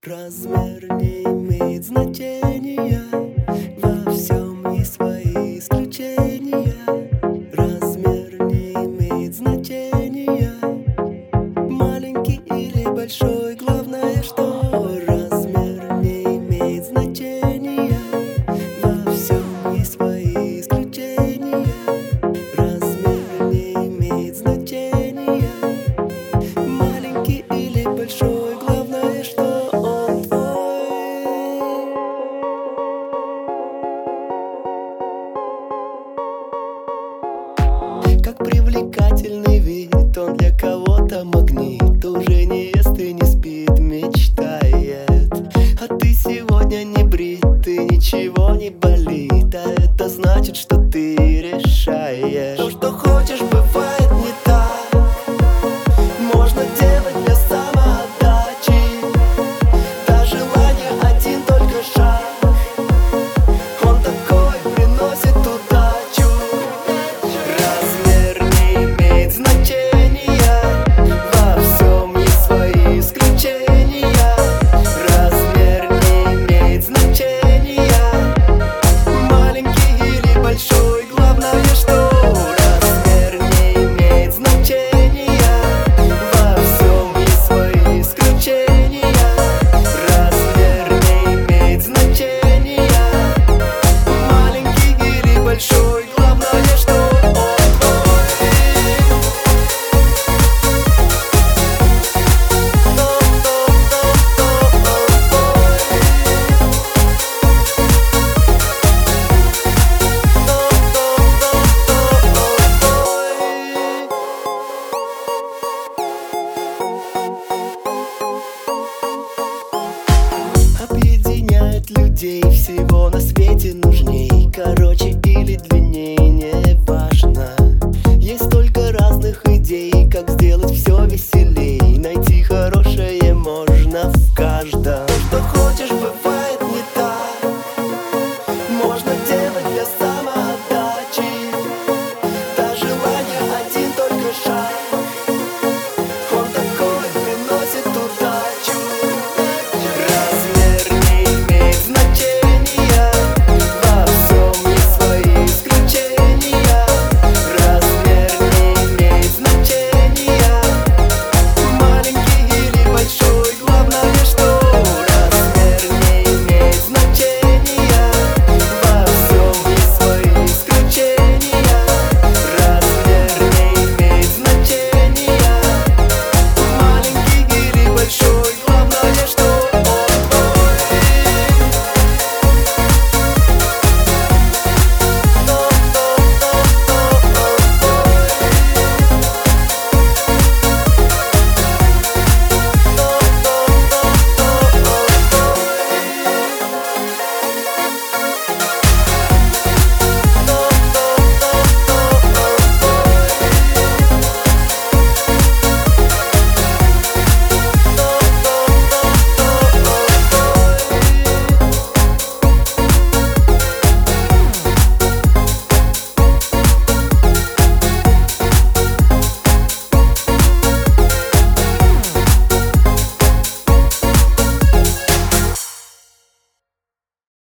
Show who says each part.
Speaker 1: Размер не имеет значения, во всем есть свои исключения. Размер не имеет значения, маленький или большой, главное, что размер не имеет значения, во всем есть свои исключения. Размер не имеет значения, маленький или большой, главное, что как привлекательный вид, он для кого-то магнит. Уже не ест и не спит, мечтает. А ты сегодня не брит, ты ничего не болит. А это значит, что ты решаешь. То, что хочешь, бывает не так. Можно делать для самоотдачи. До желания один только шаг. Он такой приносит удачу. Размер не имеет значения, во всем есть свои исключения. Размер не имеет значения, маленький или большой, главное, что размер не имеет значения, во всем есть свои исключения. Размер не имеет значения, маленький или большой, главное, что объединяет людей, всего на свете нужней. Короче или длиннее, не важно. Есть столько разных идей, как сделать все веселей. Найти хорошее можно в каждом.